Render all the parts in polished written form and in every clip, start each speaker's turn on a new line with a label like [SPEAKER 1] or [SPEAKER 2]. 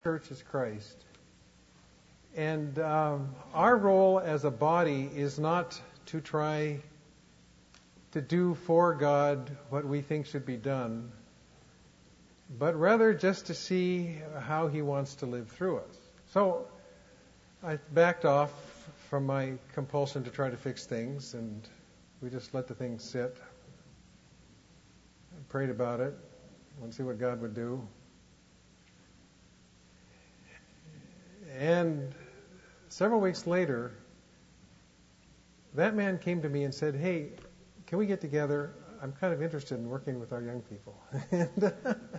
[SPEAKER 1] Church is Christ. And our role as a body is not to try to do for God what we think should be done, but rather just to see how He wants to live through us. So I backed off from my compulsion to try to fix things, and we just let the things sit. I prayed about it and see what God would do. And several weeks later, that man came to me and said, "Hey, can we get together? I'm kind of interested in working with our young people." And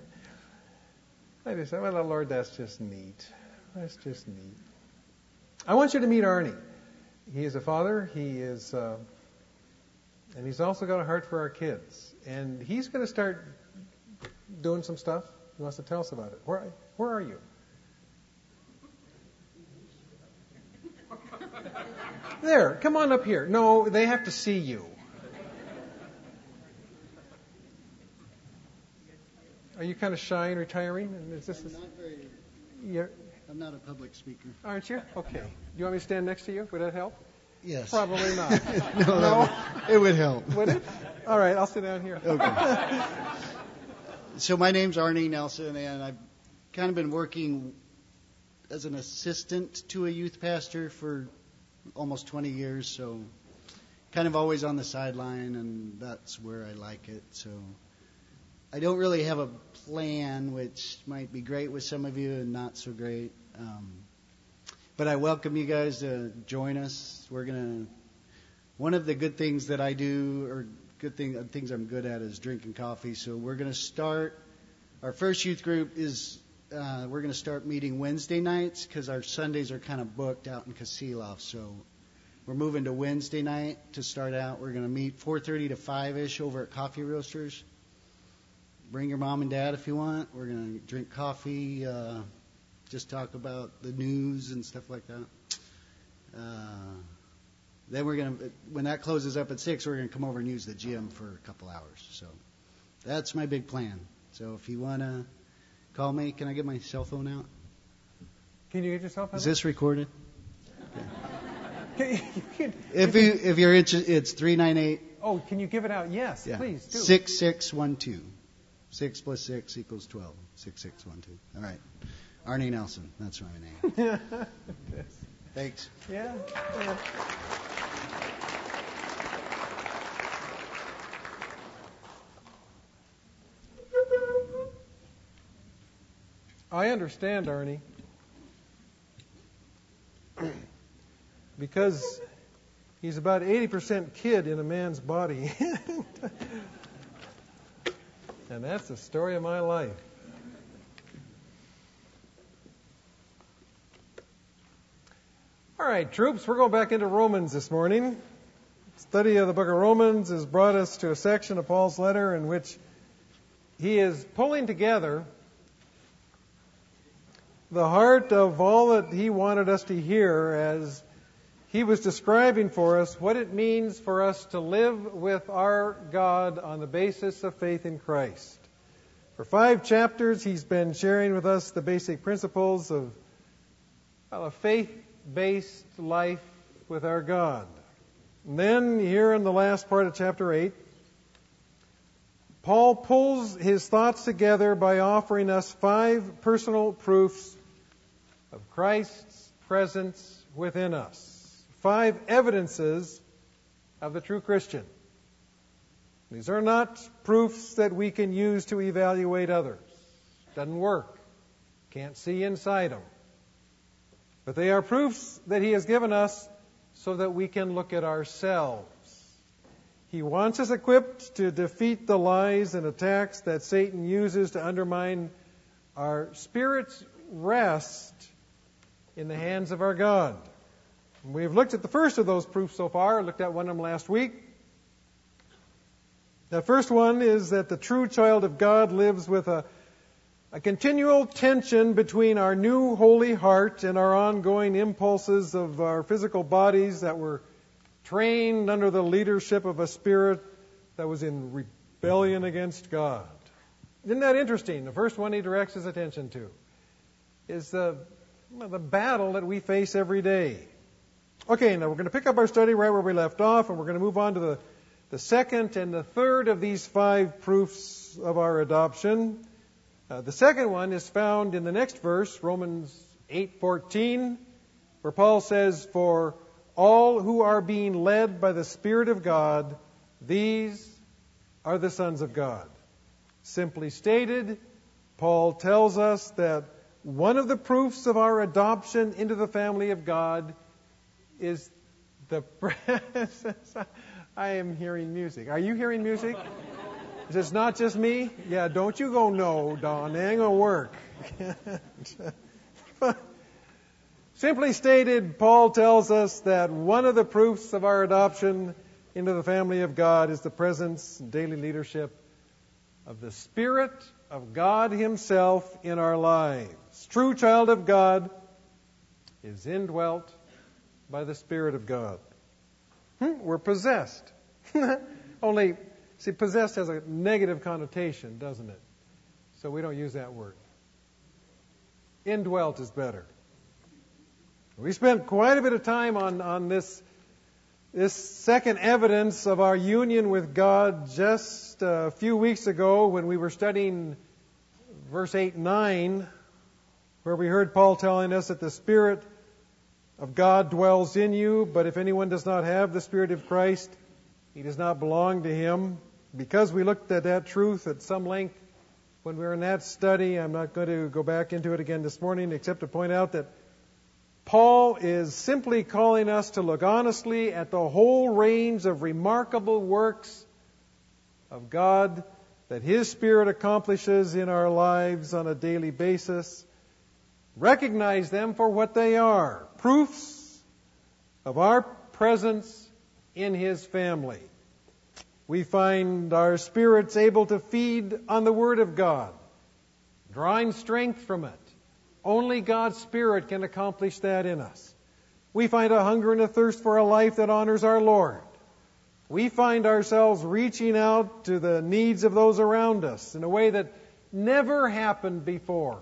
[SPEAKER 1] I just said, "Well, Lord, that's just neat. That's just neat." I want you to meet Arnie. He is a father. And he's also got a heart for our kids. And he's going to start doing some stuff. He wants to tell us about it. Where are you? There, come on up here. No, they have to see you. Are you kind of shy and retiring?
[SPEAKER 2] I'm not a public speaker.
[SPEAKER 1] Aren't you? Okay. Do you want me to stand next to you? Would that help?
[SPEAKER 2] Yes.
[SPEAKER 1] Probably not.
[SPEAKER 2] No? It would help.
[SPEAKER 1] Would it? All right, I'll sit down here.
[SPEAKER 2] Okay. So my name's Arnie Nelson, and I've kind of been working as an assistant to a youth pastor for almost 20 years, so kind of always on the sideline, and that's where I like it. So I don't really have a plan, which might be great with some of you and not so great. But I welcome you guys to join us. One of the good things that I do, or things I'm good at, is drinking coffee. So we're going to start, our first youth group is, we're going to start meeting Wednesday nights because our Sundays are kind of booked out in Kasilof. So we're moving to Wednesday night to start out. We're going to meet 4:30 to 5-ish over at Coffee Roasters. Bring your mom and dad if you want. We're going to drink coffee, just talk about the news and stuff like that. Then when that closes up at 6, we're going to come over and use the gym for a couple hours. So that's my big plan. So if you want to call me, can I get my cell phone out?
[SPEAKER 1] Can you get your cell phone?
[SPEAKER 2] Is this recorded?
[SPEAKER 1] Okay.
[SPEAKER 2] If you're interested, it's 398.
[SPEAKER 1] Oh, can you give it out? Yes,
[SPEAKER 2] yeah.
[SPEAKER 1] Please do.
[SPEAKER 2] 6612. 6 plus 6 equals 12. 6612. All right. Arnie Nelson. That's my name.
[SPEAKER 1] Yes.
[SPEAKER 2] Thanks.
[SPEAKER 1] Yeah. I understand, Arnie, because he's about 80% kid in a man's body. And that's the story of my life. All right, troops, we're going back into Romans this morning. Study of the book of Romans has brought us to a section of Paul's letter in which he is pulling together the heart of all that he wanted us to hear as he was describing for us what it means for us to live with our God on the basis of faith in Christ. For 5 chapters, he's been sharing with us the basic principles of a faith-based life with our God. And then, here in the last part of chapter 8, Paul pulls his thoughts together by offering us 5 personal proofs of Christ's presence within us. 5 evidences of the true Christian. These are not proofs that we can use to evaluate others. Doesn't work. Can't see inside them. But they are proofs that he has given us so that we can look at ourselves. He wants us equipped to defeat the lies and attacks that Satan uses to undermine our spirit's rest in the hands of our God. We've looked at the first of those proofs so far, looked at one of them last week. The first one is that the true child of God lives with a continual tension between our new holy heart and our ongoing impulses of our physical bodies that were trained under the leadership of a spirit that was in rebellion against God. Isn't that interesting? The first one he directs his attention to. is the battle that we face every day. Okay, now we're going to pick up our study right where we left off, and we're going to move on to the second and the third of these 5 proofs of our adoption. The second one is found in the next verse, Romans 8:14, where Paul says, "For all who are being led by the Spirit of God, these are the sons of God." Simply stated, Paul tells us that one of the proofs of our adoption into the family of God is the presence. I am hearing music. Are you hearing music? Is this not just me? Yeah, don't you go, no, Don. It ain't going to work. Simply stated, Paul tells us that one of the proofs of our adoption into the family of God is the presence and daily leadership of the Spirit of God Himself in our lives. True child of God is indwelt by the Spirit of God. We're possessed. Only, see, possessed has a negative connotation, doesn't it? So we don't use that word. Indwelt is better. We spent quite a bit of time on this second evidence of our union with God just a few weeks ago when we were studying verse 8 and 9, where we heard Paul telling us that the Spirit of God dwells in you, but if anyone does not have the Spirit of Christ, he does not belong to him. Because we looked at that truth at some length when we were in that study, I'm not going to go back into it again this morning, except to point out that Paul is simply calling us to look honestly at the whole range of remarkable works of God that His Spirit accomplishes in our lives on a daily basis. Recognize them for what they are, proofs of our presence in His family. We find our spirits able to feed on the Word of God, drawing strength from it. Only God's Spirit can accomplish that in us. We find a hunger and a thirst for a life that honors our Lord. We find ourselves reaching out to the needs of those around us in a way that never happened before.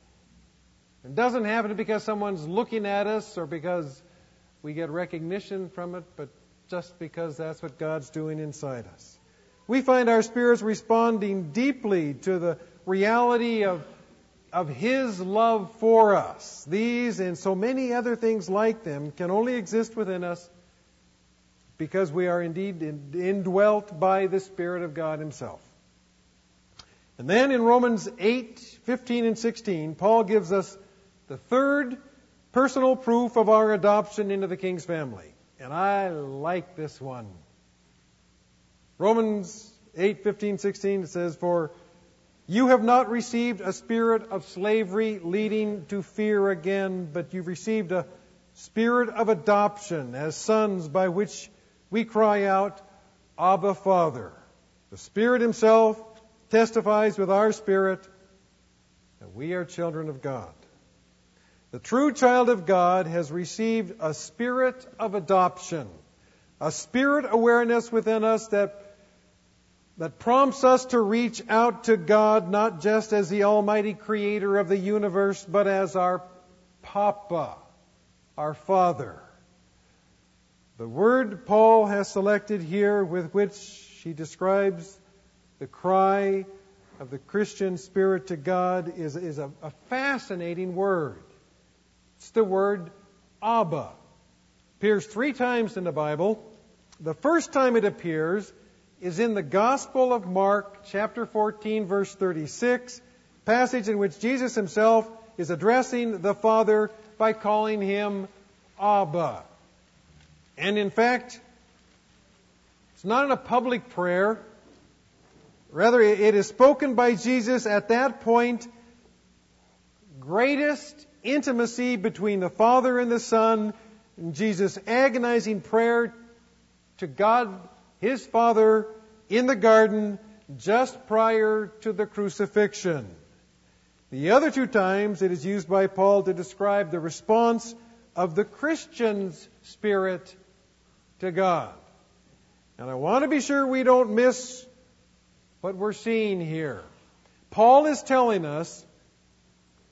[SPEAKER 1] It doesn't happen because someone's looking at us or because we get recognition from it, but just because that's what God's doing inside us. We find our spirits responding deeply to the reality of His love for us. These and so many other things like them can only exist within us because we are indeed indwelt by the Spirit of God Himself. And then in Romans 8:15 and 16, Paul gives us the third personal proof of our adoption into the King's family. And I like this one. Romans 8:15, 16, it says, "For you have not received a spirit of slavery leading to fear again, but you've received a spirit of adoption as sons by which we cry out, Abba, Father." The Spirit Himself testifies with our spirit that we are children of God. The true child of God has received a spirit of adoption, a spirit awareness within us that prompts us to reach out to God not just as the almighty creator of the universe, but as our Papa, our Father. The word Paul has selected here with which he describes the cry of the Christian spirit to God is a fascinating word. It's the word Abba. It appears 3 times in the Bible. The first time it appears is in the Gospel of Mark, chapter 14, verse 36, passage in which Jesus Himself is addressing the Father by calling Him Abba. And in fact, it's not in a public prayer. Rather, it is spoken by Jesus at that point. Greatest intimacy between the Father and the Son, and Jesus' agonizing prayer to God, His Father, in the garden just prior to the crucifixion. The other 2 times it is used by Paul to describe the response of the Christian's spirit to God. And I want to be sure we don't miss what we're seeing here. Paul is telling us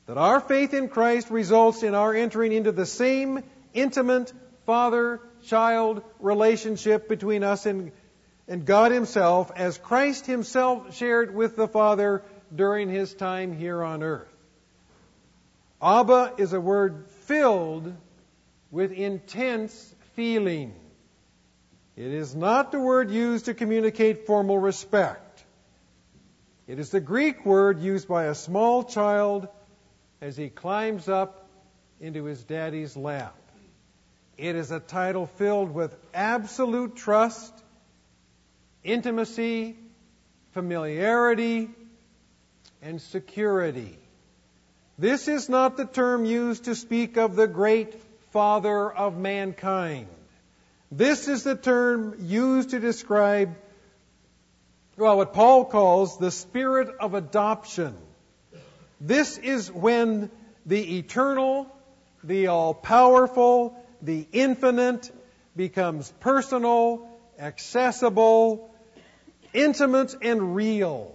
[SPEAKER 1] That our faith in Christ results in our entering into the same intimate father-child relationship between us and God Himself as Christ Himself shared with the Father during His time here on earth. Abba is a word filled with intense feeling. It is not the word used to communicate formal respect. It is the Greek word used by a small child as he climbs up into his daddy's lap. It is a title filled with absolute trust, intimacy, familiarity, and security. This is not the term used to speak of the great Father of mankind. This is the term used to describe, what Paul calls the spirit of adoption. This is when the eternal, the all-powerful, the infinite becomes personal, accessible, intimate, and real.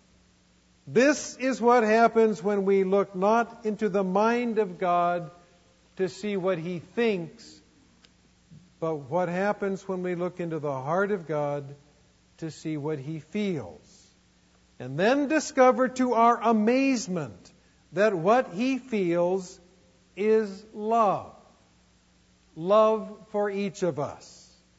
[SPEAKER 1] This is what happens when we look not into the mind of God to see what He thinks, but what happens when we look into the heart of God to see what He feels. And then discover to our amazement that what He feels is love. Love for each of us.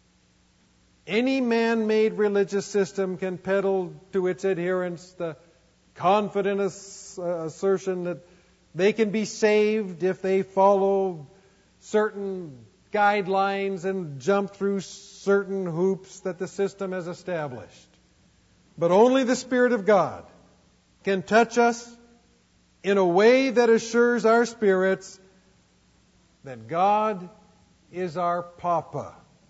[SPEAKER 1] Any man-made religious system can peddle to its adherents the confident assertion that they can be saved if they follow certain guidelines and jump through certain hoops that the system has established. But only the Spirit of God can touch us in a way that assures our spirits that God is our Papa.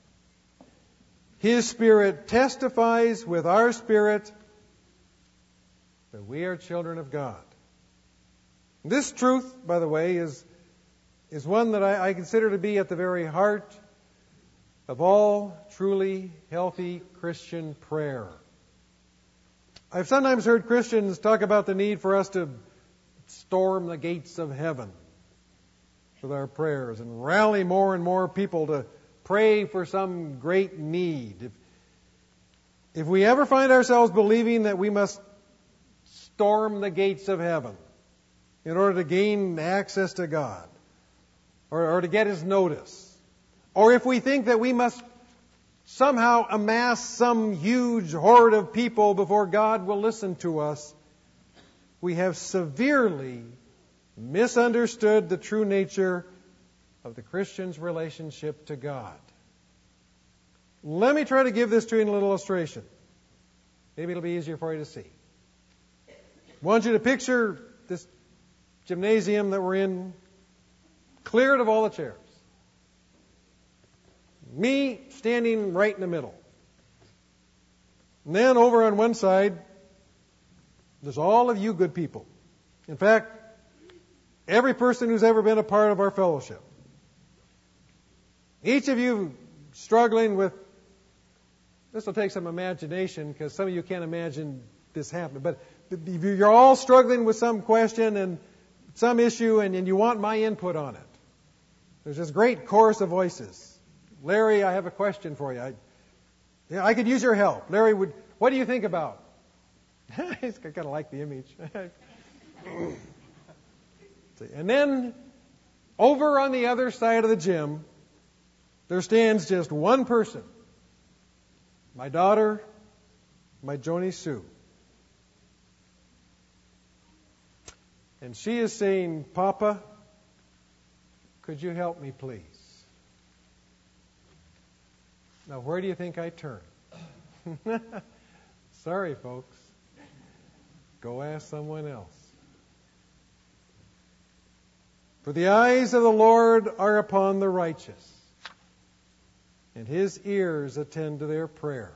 [SPEAKER 1] His Spirit testifies with our spirit that we are children of God. This truth, by the way, is one that I consider to be at the very heart of all truly healthy Christian prayer. I've sometimes heard Christians talk about the need for us to storm the gates of heaven with our prayers and rally more and more people to pray for some great need. If we ever find ourselves believing that we must storm the gates of heaven in order to gain access to God or to get His notice, or if we think that we must somehow amass some huge horde of people before God will listen to us, we have severely misunderstood the true nature of the Christian's relationship to God. Let me try to give this to you in a little illustration. Maybe it'll be easier for you to see. I want you to picture this gymnasium that we're in, cleared of all the chairs. Me standing right in the middle. And then over on one side, there's all of you good people. In fact, every person who's ever been a part of our fellowship. Each of you struggling with, this will take some imagination because some of you can't imagine this happening, but you're all struggling with some question and some issue and you want my input on it. There's this great chorus of voices. Larry, I have a question for you. I could use your help. Larry, what do you think about? I kind of like the image. And then, over on the other side of the gym, there stands just one person. My daughter, my Joni Sue. And she is saying, Papa, could you help me, please? Now, where do you think I turn? Sorry, folks. Go ask someone else. For the eyes of the Lord are upon the righteous, and His ears attend to their prayer.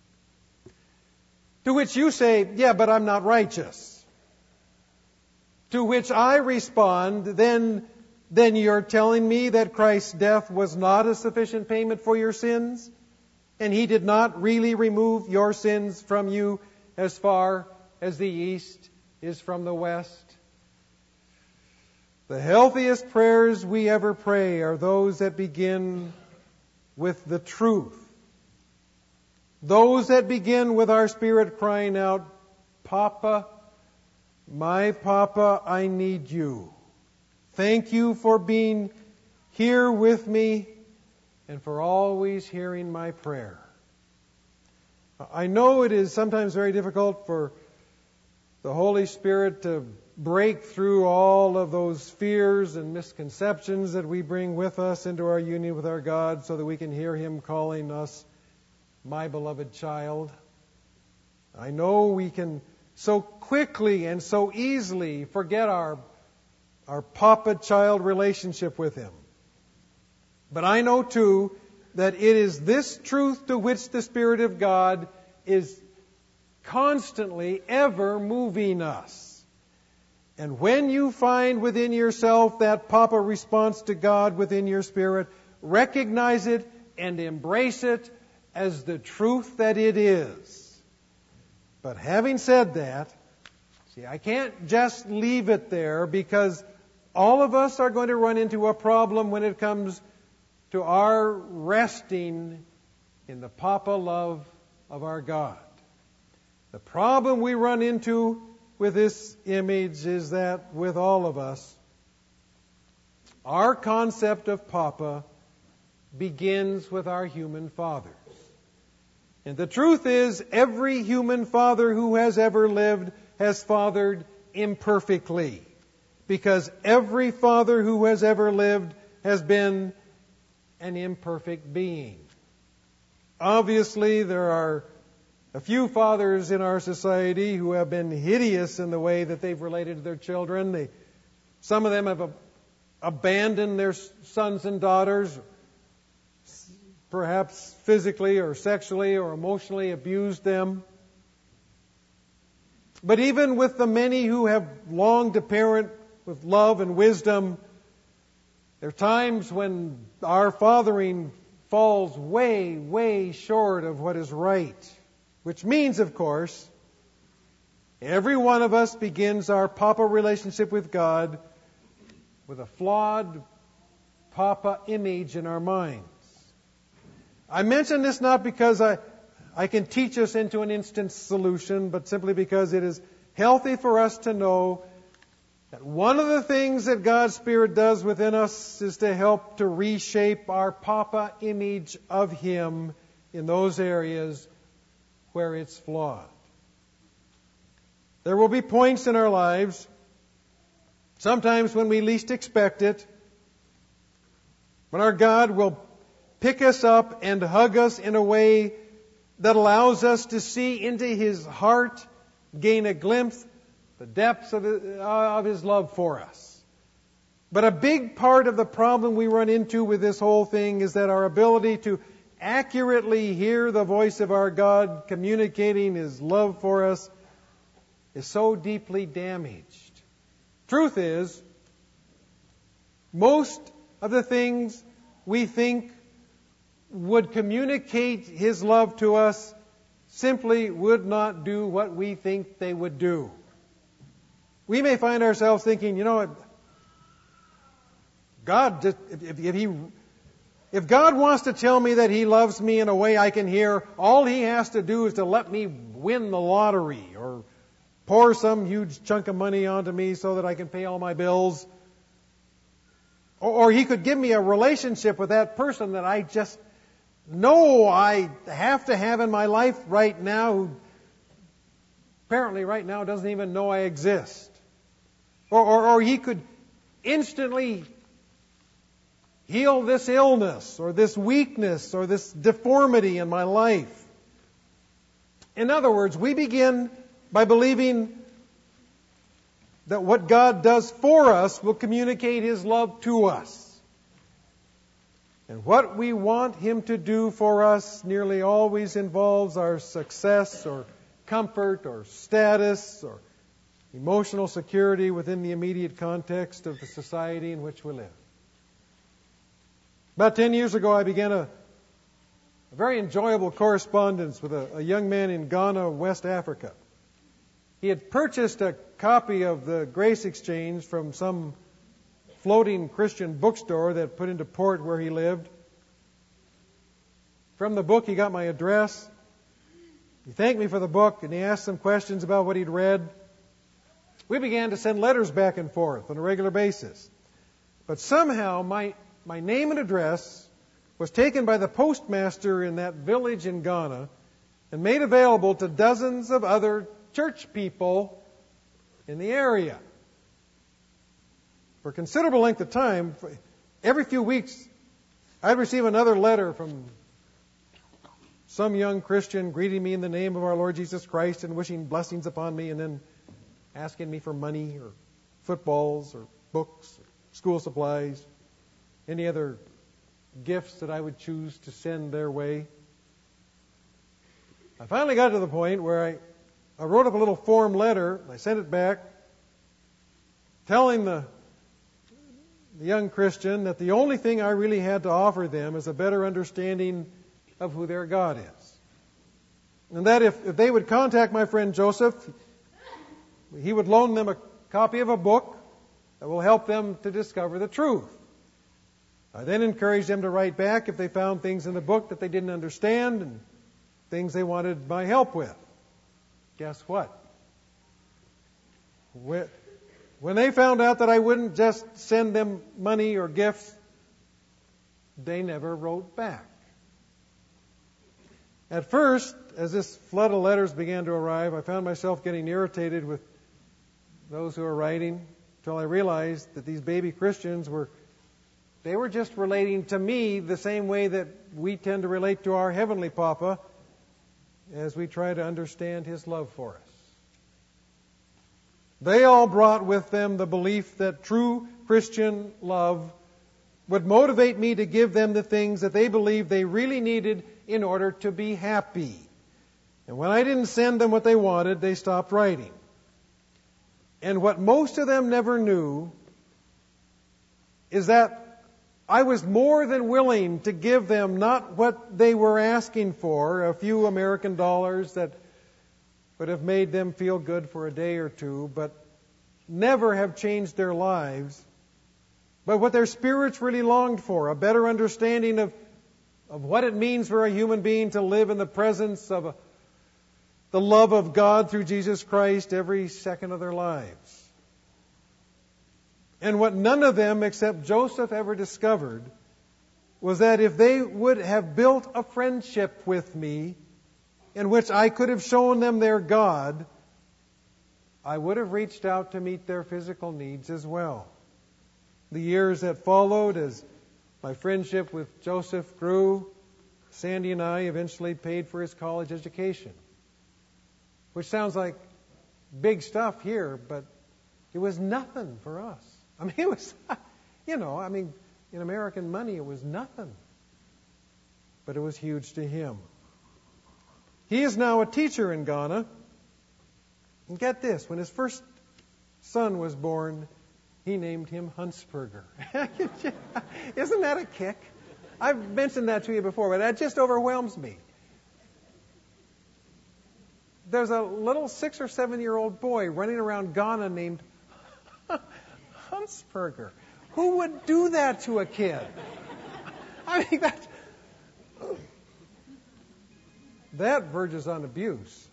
[SPEAKER 1] To which you say, yeah, but I'm not righteous. To which I respond, then you're telling me that Christ's death was not a sufficient payment for your sins? And He did not really remove your sins from you as far as the east is from the west? The healthiest prayers we ever pray are those that begin with the truth. Those that begin with our spirit crying out, Papa, my Papa, I need you. Thank you for being here with me and for always hearing my prayer. I know it is sometimes very difficult for the Holy Spirit to break through all of those fears and misconceptions that we bring with us into our union with our God so that we can hear Him calling us my beloved child. I know we can so quickly and so easily forget our papa-child relationship with Him. But I know too that it is this truth to which the Spirit of God is constantly ever moving us. And when you find within yourself that Papa response to God within your spirit, recognize it and embrace it as the truth that it is. But having said that, see, I can't just leave it there, because all of us are going to run into a problem when it comes to our resting in the Papa love of our God. The problem we run into with this image is that with all of us, our concept of Papa begins with our human fathers. And the truth is, every human father who has ever lived has fathered imperfectly, because every father who has ever lived has been an imperfect being. Obviously, there are a few fathers in our society who have been hideous in the way that they've related to their children. Some of them have abandoned their sons and daughters, perhaps physically or sexually or emotionally abused them. But even with the many who have longed to parent with love and wisdom, there are times when our fathering falls way, way short of what is right. Which means, of course, every one of us begins our Papa relationship with God with a flawed Papa image in our minds. I mention this not because I can teach us into an instant solution, but simply because it is healthy for us to know that one of the things that God's Spirit does within us is to help to reshape our Papa image of Him in those areas where it's flawed. There will be points in our lives, sometimes when we least expect it, when our God will pick us up and hug us in a way that allows us to see into His heart, gain a glimpse, the depths of His love for us. But a big part of the problem we run into with this whole thing is that our ability to accurately hear the voice of our God communicating His love for us is so deeply damaged. Truth is, most of the things we think would communicate His love to us simply would not do what we think they would do. We may find ourselves thinking, God, if God wants to tell me that He loves me in a way I can hear, all He has to do is to let me win the lottery or pour some huge chunk of money onto me so that I can pay all my bills. Or He could give me a relationship with that person that I just know I have to have in my life right now, who apparently right now doesn't even know I exist. Or He could instantly heal this illness or this weakness or this deformity in my life. In other words, we begin by believing that what God does for us will communicate His love to us. And what we want Him to do for us nearly always involves our success or comfort or status or emotional security within the immediate context of the society in which we live. About 10 years ago, I began a very enjoyable correspondence with a young man in Ghana, West Africa. He had purchased a copy of the Grace Exchange from some floating Christian bookstore that put into port where he lived. From the book, he got my address. He thanked me for the book, and he asked some questions about what he'd read. We began to send letters back and forth on a regular basis. But somehow my name and address was taken by the postmaster in that village in Ghana and made available to dozens of other church people in the area. For a considerable length of time, every few weeks, I'd receive another letter from some young Christian greeting me in the name of our Lord Jesus Christ and wishing blessings upon me, and then asking me for money or footballs or books or school supplies, any other gifts that I would choose to send their way. I finally got to the point where I wrote up a little form letter. I sent it back telling the young Christian that the only thing I really had to offer them is a better understanding of who their God is. And that if they would contact my friend Joseph, he would loan them a copy of a book that will help them to discover the truth. I then encouraged them to write back if they found things in the book that they didn't understand and things they wanted my help with. Guess what? When they found out that I wouldn't just send them money or gifts, they never wrote back. At first, as this flood of letters began to arrive, I found myself getting irritated with those who were writing until I realized that these baby Christians were just relating to me the same way that we tend to relate to our Heavenly Papa as we try to understand His love for us. They all brought with them the belief that true Christian love would motivate me to give them the things that they believed they really needed in order to be happy. And when I didn't send them what they wanted, they stopped writing. And what most of them never knew is that I was more than willing to give them not what they were asking for, a few American dollars that would have made them feel good for a day or two, but never have changed their lives, but what their spirits really longed for, a better understanding of what it means for a human being to live in the presence of the love of God through Jesus Christ every second of their lives. And what none of them except Joseph ever discovered was that if they would have built a friendship with me in which I could have shown them their God, I would have reached out to meet their physical needs as well. The years that followed, as my friendship with Joseph grew, Sandy and I eventually paid for his college education, which sounds like big stuff here, but it was nothing for us. I mean, it was, in American money, it was nothing. But it was huge to him. He is now a teacher in Ghana. And get this, when his first son was born, he named him Huntsberger. Isn't that a kick? I've mentioned that to you before, but that just overwhelms me. There's a little 6 or 7 year old boy running around Ghana named Huntsberger. Who would do that to a kid? I mean, that verges on abuse.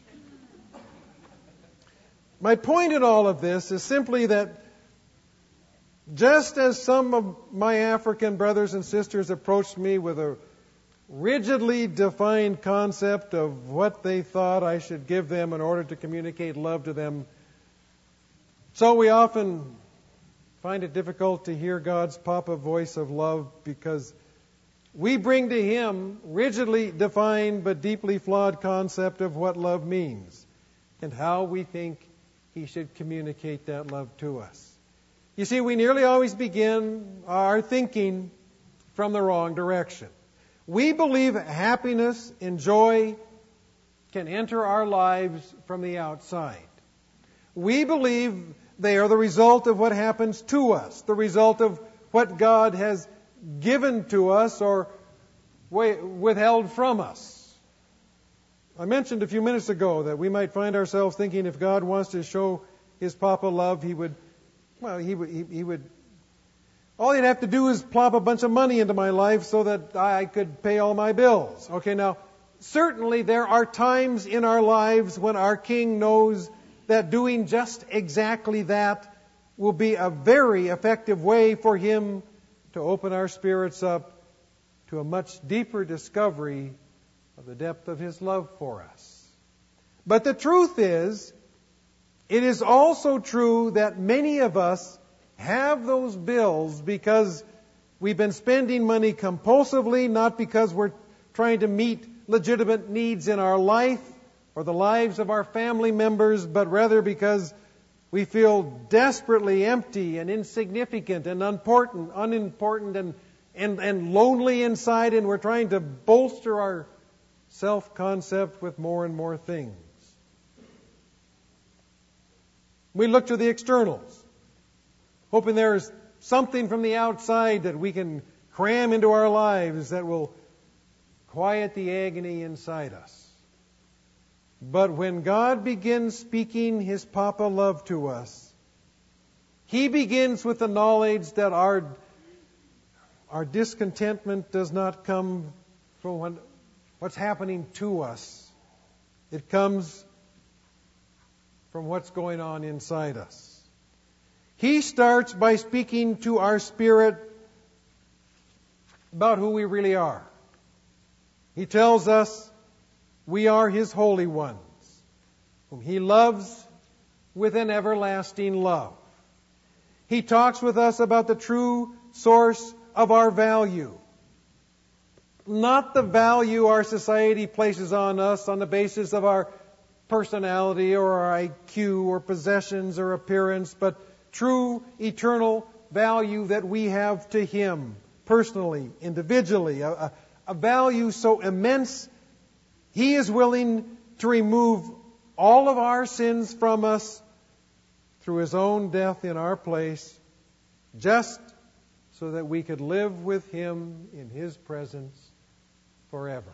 [SPEAKER 1] My point in all of this is simply that just as some of my African brothers and sisters approached me with a rigidly defined concept of what they thought I should give them in order to communicate love to them, so we often find it difficult to hear God's Papa voice of love because we bring to Him rigidly defined but deeply flawed concept of what love means and how we think He should communicate that love to us. You see, we nearly always begin our thinking from the wrong direction. We believe happiness and joy can enter our lives from the outside. We believe they are the result of what happens to us, the result of what God has given to us or withheld from us. I mentioned a few minutes ago that we might find ourselves thinking if God wants to show His Papa love, He would All you'd have to do is plop a bunch of money into my life so that I could pay all my bills. Okay, now, certainly there are times in our lives when our King knows that doing just exactly that will be a very effective way for Him to open our spirits up to a much deeper discovery of the depth of His love for us. But the truth is, it is also true that many of us have those bills because we've been spending money compulsively, not because we're trying to meet legitimate needs in our life or the lives of our family members, but rather because we feel desperately empty and insignificant and unimportant and lonely inside, and we're trying to bolster our self-concept with more and more things. We look to the externals, hoping there's something from the outside that we can cram into our lives that will quiet the agony inside us. But when God begins speaking His Papa love to us, He begins with the knowledge that our discontentment does not come from what's happening to us. It comes from what's going on inside us. He starts by speaking to our spirit about who we really are. He tells us we are His holy ones, whom He loves with an everlasting love. He talks with us about the true source of our value. Not the value our society places on us on the basis of our personality or our IQ or possessions or appearance, but true eternal value that we have to Him personally, individually, a value so immense He is willing to remove all of our sins from us through His own death in our place, just so that we could live with Him in His presence forever.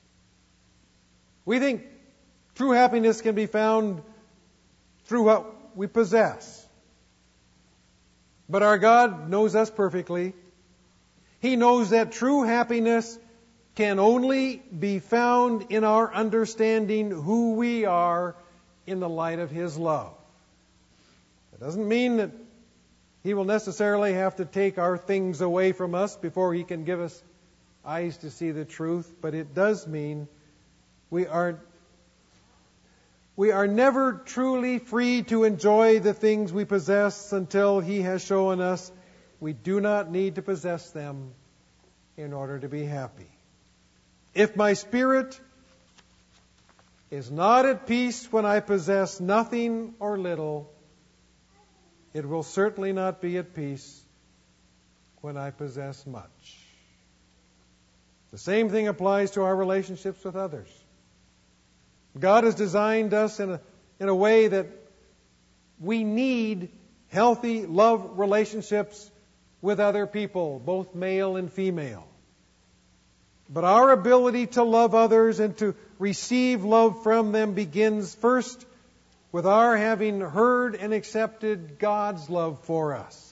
[SPEAKER 1] We think true happiness can be found through what we possess. But our God knows us perfectly. He knows that true happiness can only be found in our understanding who we are in the light of His love. It doesn't mean that He will necessarily have to take our things away from us before He can give us eyes to see the truth, but it does mean we are never truly free to enjoy the things we possess until He has shown us we do not need to possess them in order to be happy. If my spirit is not at peace when I possess nothing or little, it will certainly not be at peace when I possess much. The same thing applies to our relationships with others. God has designed us in a way that we need healthy love relationships with other people, both male and female. But our ability to love others and to receive love from them begins first with our having heard and accepted God's love for us.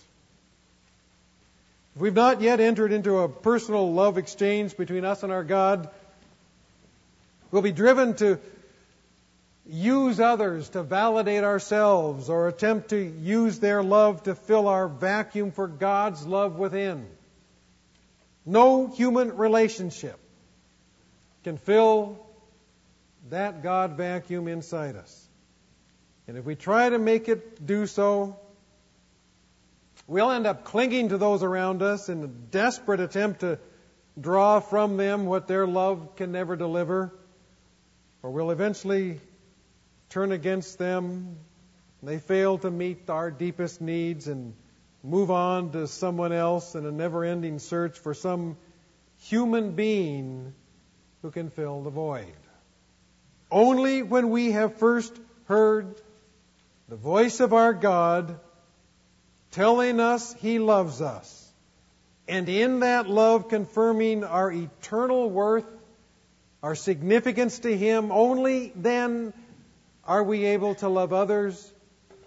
[SPEAKER 1] If we've not yet entered into a personal love exchange between us and our God, we'll be driven to use others to validate ourselves or attempt to use their love to fill our vacuum for God's love within. No human relationship can fill that God vacuum inside us. And if we try to make it do so, we'll end up clinging to those around us in a desperate attempt to draw from them what their love can never deliver, or we'll eventually turn against them. They fail to meet our deepest needs and move on to someone else in a never-ending search for some human being who can fill the void. Only when we have first heard the voice of our God telling us He loves us, and in that love confirming our eternal worth, our significance to Him, only then are we able to love others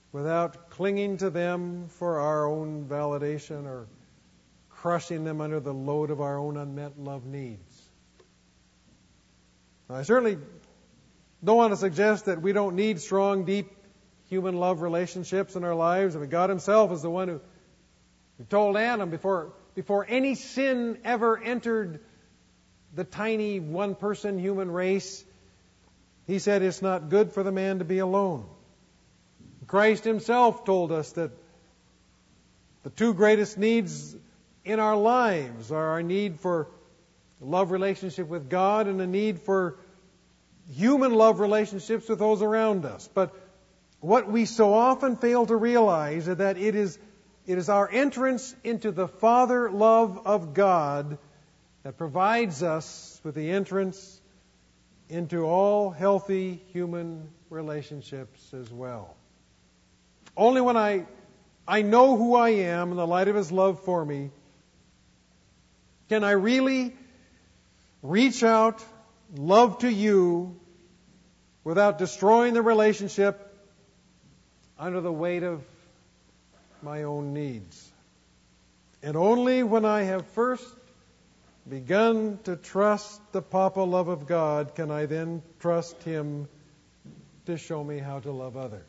[SPEAKER 1] without clinging to them for our own validation or crushing them under the load of our own unmet love needs. Now, I certainly don't want to suggest that we don't need strong, deep human love relationships in our lives. I mean, God Himself is the one who told Adam before any sin ever entered the tiny one-person human race, He said it's not good for the man to be alone. Christ Himself told us that the two greatest needs in our lives are our need for love relationship with God and a need for human love relationships with those around us. But what we so often fail to realize is that it is our entrance into the Father love of God that provides us with the entrance into all healthy human relationships as well. Only when I know who I am in the light of His love for me can I really reach out, love to you, without destroying the relationship under the weight of my own needs. And only when I have first begun to trust the Papa love of God can I then trust Him to show me how to love others.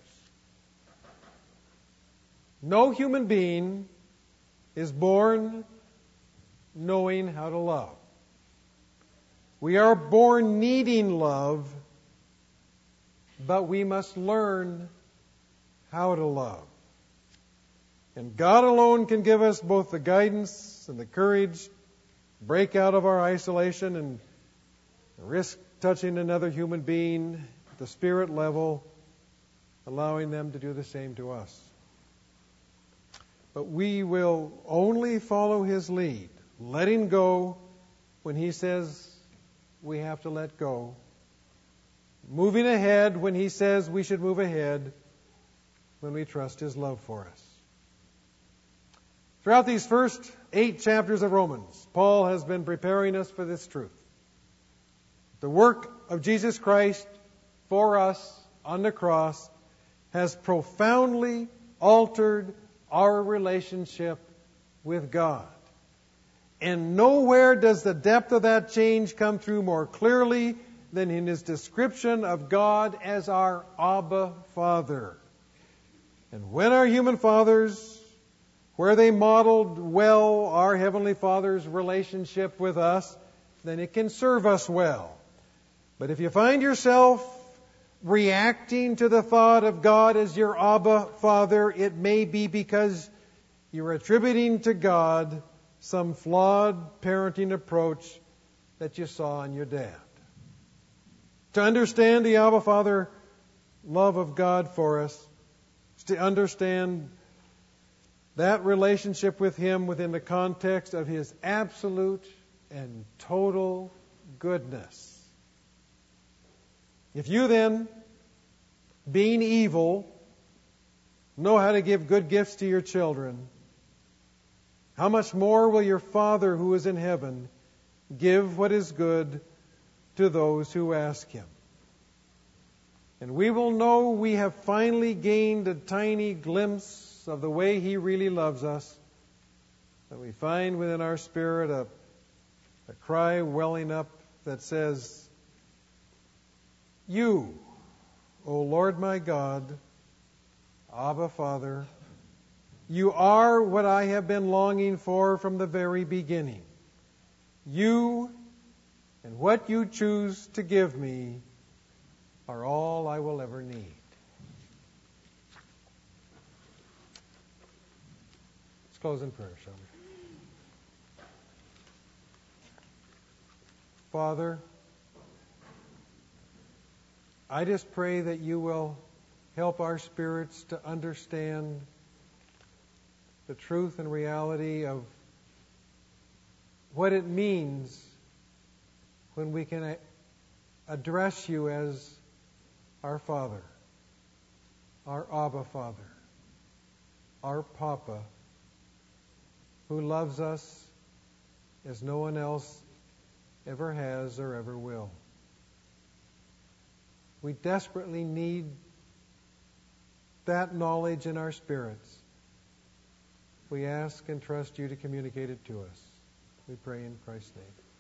[SPEAKER 1] No human being is born knowing how to love. We are born needing love, but we must learn how to love. And God alone can give us both the guidance and the courage to break out of our isolation and risk touching another human being at the spirit level, allowing them to do the same to us. But we will only follow His lead, letting go when He says we have to let go, moving ahead when He says we should move ahead, when we trust His love for us. Throughout these first 8 chapters of Romans, Paul has been preparing us for this truth. The work of Jesus Christ for us on the cross has profoundly altered our relationship with God. And nowhere does the depth of that change come through more clearly than in His description of God as our Abba Father. And when our human fathers, where they modeled well our Heavenly Father's relationship with us, then it can serve us well. But if you find yourself reacting to the thought of God as your Abba Father, it may be because you're attributing to God some flawed parenting approach that you saw in your dad. To understand the Abba Father love of God for us, is to understand that relationship with Him within the context of His absolute and total goodness. If you then, being evil, know how to give good gifts to your children, how much more will your Father who is in heaven give what is good to those who ask Him? And we will know we have finally gained a tiny glimpse of the way He really loves us, that we find within our spirit a cry welling up that says, You, O Lord my God, Abba Father, You are what I have been longing for from the very beginning. You and what You choose to give me are all I will ever need. Let's close in prayer, shall we? Father, I just pray that You will help our spirits to understand the truth and reality of what it means when we can address You as our Father, our Abba Father, our Papa, who loves us as no one else ever has or ever will. We desperately need that knowledge in our spirits. We ask and trust you to communicate it to us. We pray in Christ's name.